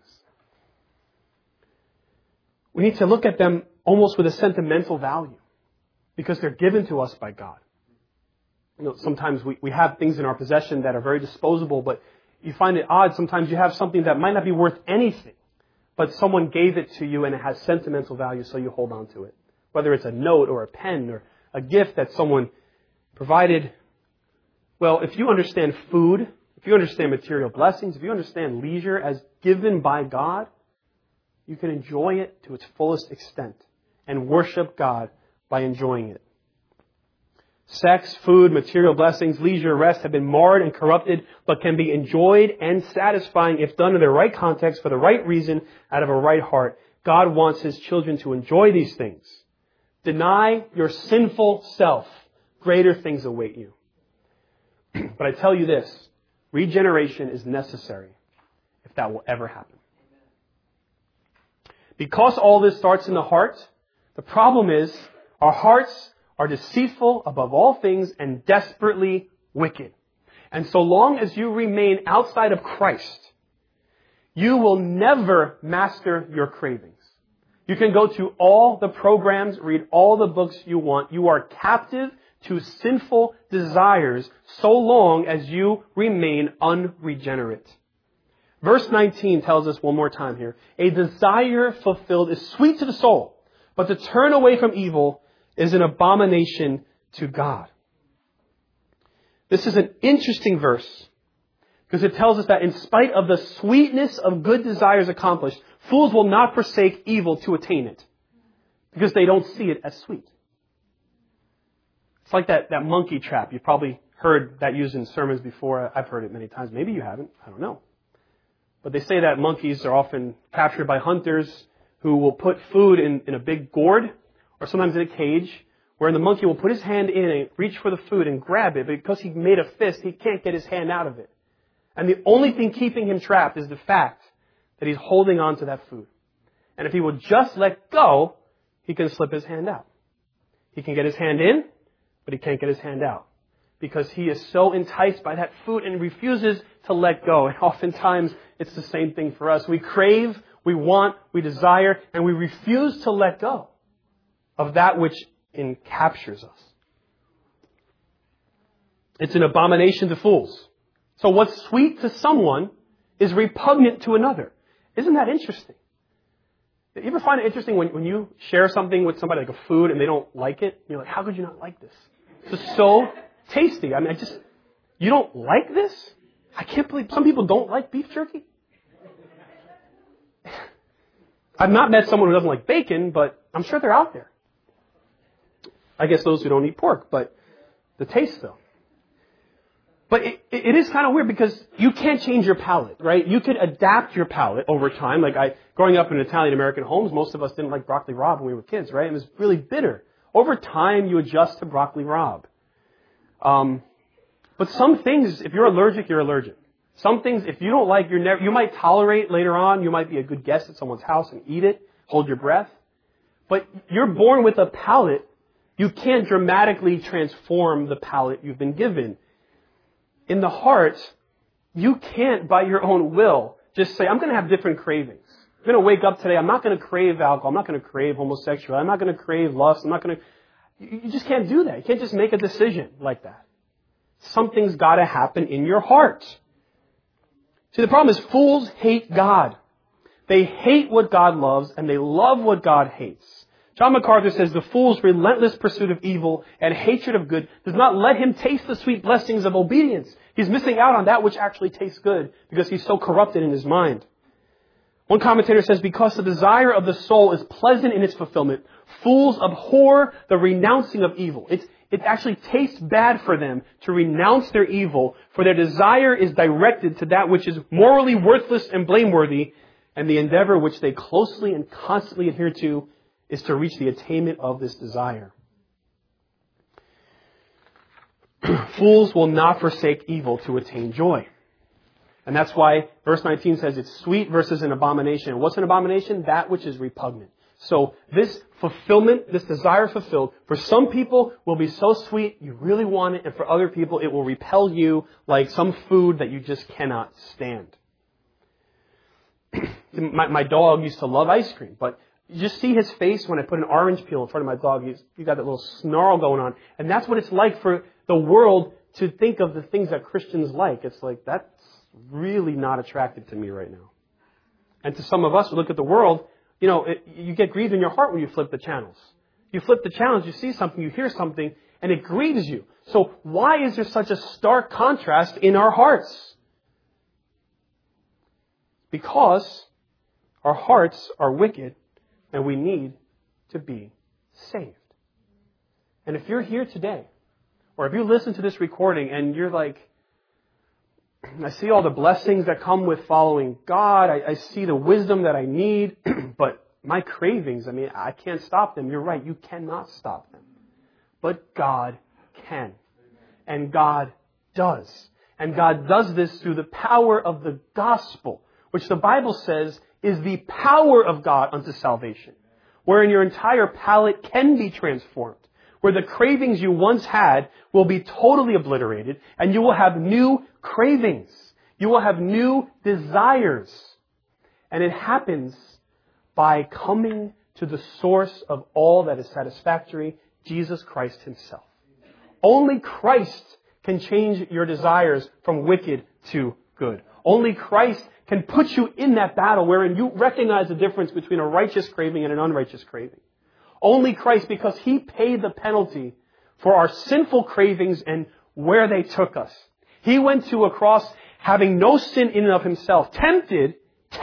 We need to look at them almost with a sentimental value. because they're given to us by God. Sometimes we have things in our possession that are very disposable, but you find it odd. Sometimes you have something that might not be worth anything, but someone gave it to you and it has sentimental value, so you hold on to it. Whether it's a note or a pen or a gift that someone provided. Well, if you understand food, if you understand material blessings, if you understand leisure as given by God, you can enjoy it to its fullest extent and worship God by enjoying it. Sex, food, material blessings, leisure, rest have been marred and corrupted, but can be enjoyed and satisfying if done in the right context, for the right reason, out of a right heart. God wants His children to enjoy these things. Deny your sinful self. Greater things await you. But I tell you this, regeneration is necessary if that will ever happen. Because all this starts in the heart, the problem is our hearts are deceitful above all things and desperately wicked. And so long as you remain outside of Christ, you will never master your cravings. You can go to all the programs, read all the books you want. You are captive to sinful desires so long as you remain unregenerate. Verse 19 tells us one more time here, a desire fulfilled is sweet to the soul, but to turn away from evil is an abomination to God. This is an interesting verse because it tells us that in spite of the sweetness of good desires accomplished, fools will not forsake evil to attain it because they don't see it as sweet. It's like that monkey trap. You've probably heard that used in sermons before. I've heard it many times. Maybe you haven't. I don't know. But they say that monkeys are often captured by hunters who will put food in a big gourd or sometimes in a cage, where the monkey will put his hand in and reach for the food and grab it, but because he made a fist, he can't get his hand out of it. And the only thing keeping him trapped is the fact that he's holding on to that food. And if he will just let go, he can slip his hand out. He can get his hand in, but he can't get his hand out because he is so enticed by that food and refuses to let go. And oftentimes, it's the same thing for us. We crave, we want, we desire, and we refuse to let go of that which encaptures us. It's an abomination to fools. So what's sweet to someone is repugnant to another. Isn't that interesting? You ever find it interesting when you share something with somebody, like a food, and they don't like it? You're like, how could you not like this? It's just so tasty. I mean, you don't like this? I can't believe some people don't like beef jerky. I've not met someone who doesn't like bacon, but I'm sure they're out there. I guess those who don't eat pork, but the taste though. But it is kind of weird because you can't change your palate, right? You could adapt your palate over time. Growing up in Italian-American homes, most of us didn't like broccoli rabe when we were kids, right? It was really bitter. Over time, you adjust to broccoli rabe. But some things, if you're allergic, you're allergic. Some things, if you don't like, you might tolerate later on. You might be a good guest at someone's house and eat it, hold your breath. But you're born with a palate. You can't dramatically transform the palate you've been given. In the heart, you can't, by your own will, just say, I'm going to have different cravings. I'm going to wake up today. I'm not going to crave alcohol. I'm not going to crave homosexuality. I'm not going to crave lust. You just can't do that. You can't just make a decision like that. Something's got to happen in your heart. See, the problem is fools hate God. They hate what God loves, and they love what God hates. John MacArthur says, the fool's relentless pursuit of evil and hatred of good does not let him taste the sweet blessings of obedience. He's missing out on that which actually tastes good because he's so corrupted in his mind. One commentator says, because the desire of the soul is pleasant in its fulfillment, fools abhor the renouncing of evil. It actually tastes bad for them to renounce their evil, for their desire is directed to that which is morally worthless and blameworthy, and the endeavor which they closely and constantly adhere to is to reach the attainment of this desire. Fools will not forsake evil to attain joy. And that's why verse 19 says it's sweet versus an abomination. And what's an abomination? That which is repugnant. So this fulfillment, this desire fulfilled, for some people will be so sweet you really want it, and for other people it will repel you like some food that you just cannot stand. My dog used to love ice cream, but You just see his face when I put an orange peel in front of my dog. He's got that little snarl going on. And that's what it's like for the world to think of the things that Christians like. It's like, that's really not attractive to me right now. And to some of us who look at the world, you get grieved in your heart when you flip the channels. You flip the channels, you see something, you hear something, and it grieves you. So why is there such a stark contrast in our hearts? Because our hearts are wicked and we need to be saved. And if you're here today, or if you listen to this recording and you're like, I see all the blessings that come with following God, I see the wisdom that I need, but my cravings, I can't stop them. You're right, you cannot stop them. But God can. And God does. And God does this through the power of the gospel, which the Bible says is the power of God unto salvation, wherein your entire palate can be transformed, where the cravings you once had will be totally obliterated, and you will have new cravings. You will have new desires. And it happens by coming to the source of all that is satisfactory, Jesus Christ himself. Only Christ can change your desires from wicked to good. Only Christ can put you in that battle wherein you recognize the difference between a righteous craving and an unrighteous craving. Only Christ, because he paid the penalty for our sinful cravings and where they took us. He went to a cross having no sin in and of himself, tempted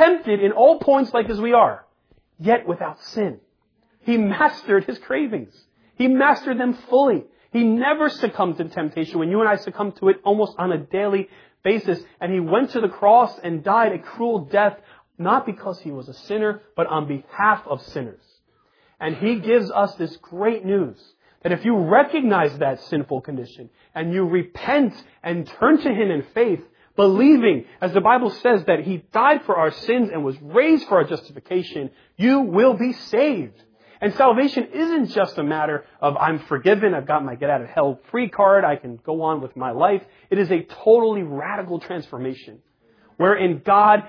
in all points like as we are, yet without sin. He mastered his cravings. He mastered them fully. He never succumbed to temptation when you and I succumb to it almost on a daily basis. And he went to the cross and died a cruel death, not because he was a sinner, but on behalf of sinners. And he gives us this great news that if you recognize that sinful condition and you repent and turn to him in faith, believing, as the Bible says, that he died for our sins and was raised for our justification, you will be saved. And salvation isn't just a matter of I'm forgiven, I've got my get out of hell free card, I can go on with my life. It is a totally radical transformation wherein God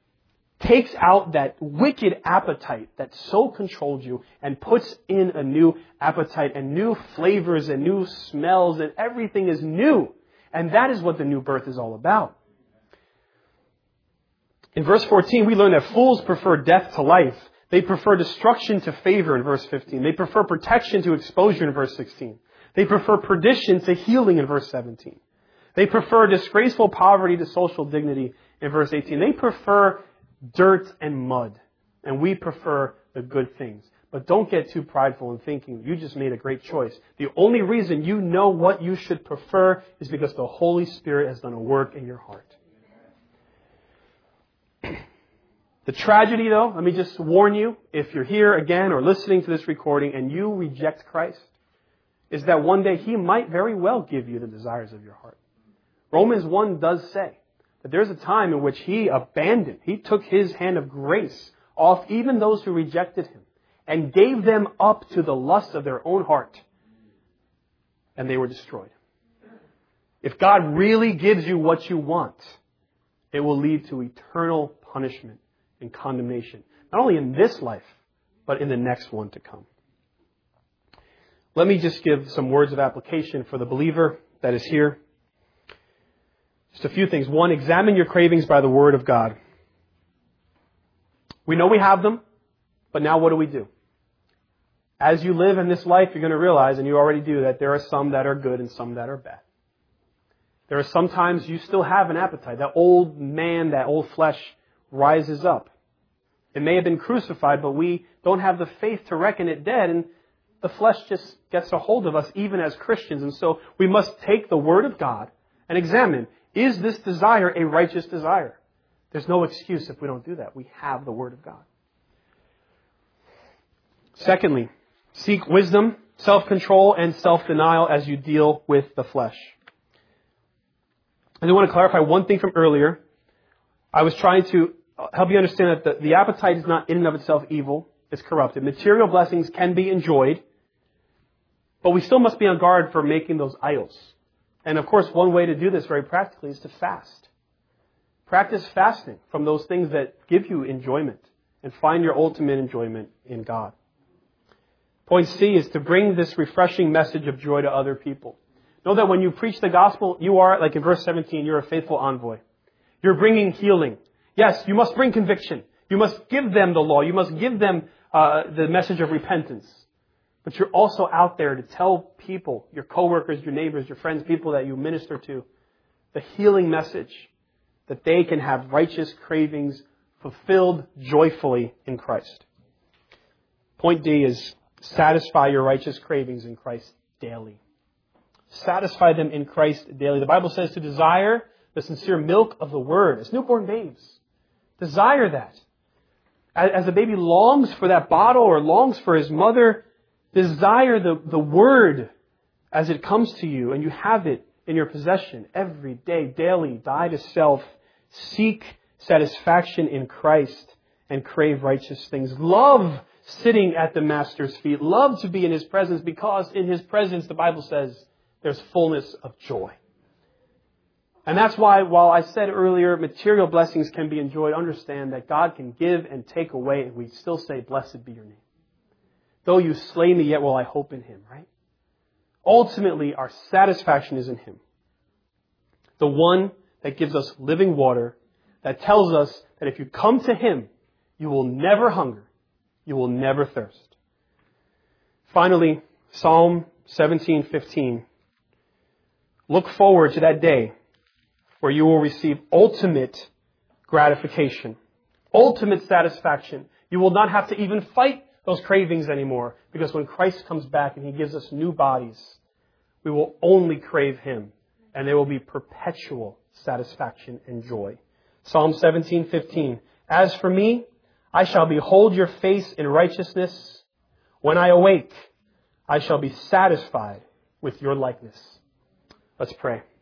takes out that wicked appetite that so controlled you and puts in a new appetite and new flavors and new smells, and everything is new. And that is what the new birth is all about. In verse 14, we learn that fools prefer death to life. They prefer destruction to favor in verse 15. They prefer protection to exposure in verse 16. They prefer perdition to healing in verse 17. They prefer disgraceful poverty to social dignity in verse 18. They prefer dirt and mud, and we prefer the good things. But don't get too prideful in thinking you just made a great choice. The only reason you know what you should prefer is because the Holy Spirit has done a work in your heart. The tragedy, though, let me just warn you, if you're here again or listening to this recording and you reject Christ, is that one day he might very well give you the desires of your heart. Romans 1 does say that there's a time in which he took his hand of grace off even those who rejected him and gave them up to the lust of their own heart, and they were destroyed. If God really gives you what you want, it will lead to eternal punishment and condemnation, not only in this life, but in the next one to come. Let me just give some words of application for the believer that is here. Just a few things. One, examine your cravings by the Word of God. We know we have them, but now what do we do? As you live in this life, you're going to realize, and you already do, that there are some that are good and some that are bad. There are sometimes you still have an appetite. That old man, that old flesh rises up. It may have been crucified, but we don't have the faith to reckon it dead, and the flesh just gets a hold of us even as Christians. And so we must take the Word of God and examine, is this desire a righteous desire? There's no excuse if we don't do that. We have the Word of God. Secondly, seek wisdom, self-control, and self-denial as you deal with the flesh. I do want to clarify one thing from earlier. I was trying to help you understand that the appetite is not in and of itself evil. It's corrupted. Material blessings can be enjoyed, but we still must be on guard for making those idols. And of course, one way to do this very practically is to fast. Practice fasting from those things that give you enjoyment and find your ultimate enjoyment in God. Point C is to bring this refreshing message of joy to other people. Know that when you preach the gospel, you are, like in verse 17, you're a faithful envoy. You're bringing healing. Yes, you must bring conviction. You must give them the law. You must give them the message of repentance. But you're also out there to tell people, your coworkers, your neighbors, your friends, people that you minister to, the healing message that they can have righteous cravings fulfilled joyfully in Christ. Point D is satisfy your righteous cravings in Christ daily. Satisfy them in Christ daily. The Bible says to desire the sincere milk of the Word as newborn babes. Desire that. As a baby longs for that bottle or longs for his mother, desire the Word as it comes to you and you have it in your possession every day, daily. Die to self. Seek satisfaction in Christ and crave righteous things. Love sitting at the Master's feet. Love to be in His presence because in His presence, the Bible says, there's fullness of joy. And that's why, while I said earlier, material blessings can be enjoyed, understand that God can give and take away, and we still say, blessed be your name. Though you slay me, yet will I hope in Him, right? Ultimately, our satisfaction is in Him. The one that gives us living water, that tells us that if you come to Him, you will never hunger, you will never thirst. Finally, Psalm 17:15. Look forward to that day where you will receive ultimate gratification, ultimate satisfaction. You will not have to even fight those cravings anymore, because when Christ comes back and He gives us new bodies, we will only crave Him, and there will be perpetual satisfaction and joy. Psalm 17:15. As for me, I shall behold your face in righteousness. When I awake, I shall be satisfied with your likeness. Let's pray.